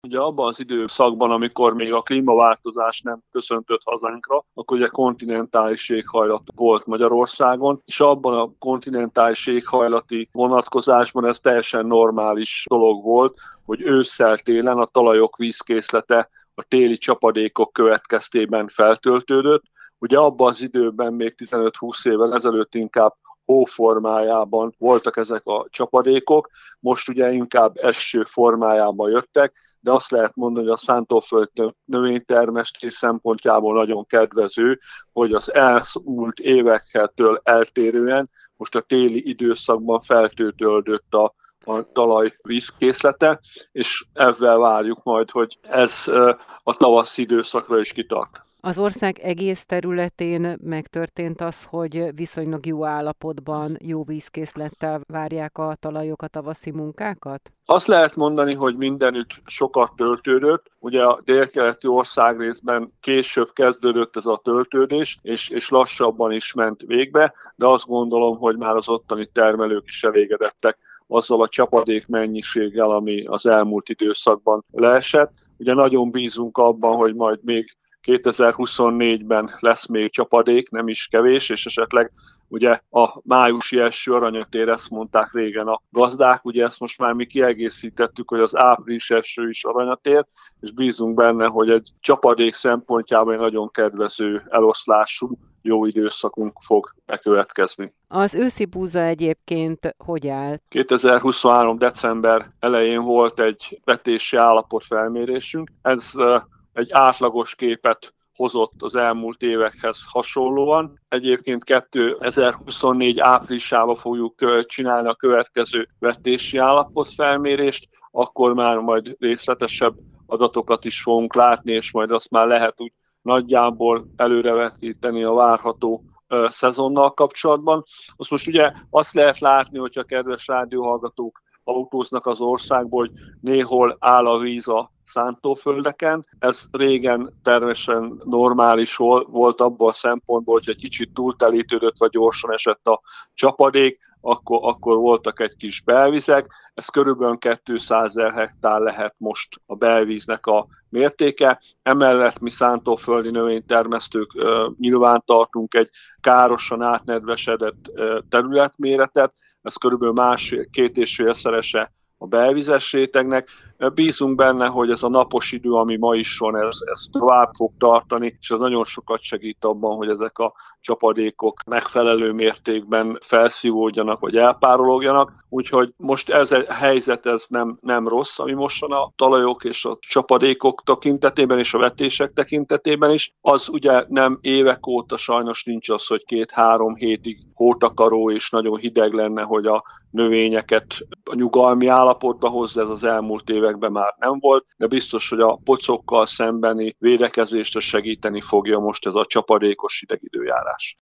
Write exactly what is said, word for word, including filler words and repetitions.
Ugye abban az időszakban, amikor még a klímaváltozás nem köszöntött hazánkra, akkor ugye kontinentális éghajlat volt Magyarországon, és abban a kontinentális éghajlati vonatkozásban ez teljesen normális dolog volt, hogy ősszel-télen a talajok vízkészlete a téli csapadékok következtében feltöltődött. Ugye abban az időben még tizenöt-húsz évvel ezelőtt inkább hó formájában voltak ezek a csapadékok, most ugye inkább eső formájában jöttek, de azt lehet mondani, hogy a szántóföld növénytermesztés szempontjából nagyon kedvező, hogy az elmúlt évektől eltérően most a téli időszakban feltöltődött a, a talaj vízkészlete, és ezzel várjuk majd, hogy ez a tavaszi időszakra is kitart. Az ország egész területén megtörtént az, hogy viszonylag jó állapotban, jó vízkészlettel várják a talajok a tavaszi munkákat? Azt lehet mondani, hogy mindenütt sokat töltődött. Ugye a délkeleti országrészben később kezdődött ez a töltődés, és, és lassabban is ment végbe, de azt gondolom, hogy már az ottani termelők is elégedettek azzal a csapadék mennyiséggel, ami az elmúlt időszakban leesett. Ugye nagyon bízunk abban, hogy majd még kétezer-huszonnégyben lesz még csapadék, nem is kevés, és esetleg ugye a májusi eső aranyatér, ezt mondták régen a gazdák, ugye ezt most már mi kiegészítettük, hogy az április eső is aranyatér, és bízunk benne, hogy egy csapadék szempontjában egy nagyon kedvező eloszlású jó időszakunk fog bekövetkezni. Az őszi búza egyébként hogy áll? kétezer-huszonhárom. december elején volt egy vetési állapotfelmérésünk. Ez egy átlagos képet hozott az elmúlt évekhez hasonlóan. Egyébként kétezer-huszonnégy áprilisában fogjuk csinálni a következő vetési állapotfelmérést, akkor már majd részletesebb adatokat is fogunk látni, és majd azt már lehet úgy nagyjából előrevetíteni a várható szezonnal kapcsolatban. Azt most ugye azt lehet látni, hogyha kedves rádióhallgatók autóznak az országból, hogy néhol áll a víz a szántóföldeken. Ez régen természetesen normális volt abban a szempontból, hogy egy kicsit túltelítődött, vagy gyorsan esett a csapadék, akkor, akkor voltak egy kis belvizek. Ez körülbelül kétszázezer hektár lehet most a belvíznek a mértéke. Emellett mi szántóföldi növénytermesztők uh, nyilván tartunk egy károsan átnedvesedett uh, területméretet, ez körülbelül másfél, két és félszerese a belvizes rétegnek. Bízunk benne, hogy ez a napos idő, ami ma is van, ez, ez tovább fog tartani, és ez nagyon sokat segít abban, hogy ezek a csapadékok megfelelő mértékben felszívódjanak, vagy elpárologjanak. Úgyhogy most ez a helyzet ez nem, nem rossz, ami most van a talajok és a csapadékok tekintetében, és a vetések tekintetében is. Az ugye nem évek óta sajnos nincs az, hogy két-három hétig hótakaró és nagyon hideg lenne, hogy a növényeket a nyugalmi állapotba hozza, ez az elmúlt években már nem volt, de biztos, hogy a pocokkal szembeni védekezést segíteni fogja most ez a csapadékos hideg időjárás.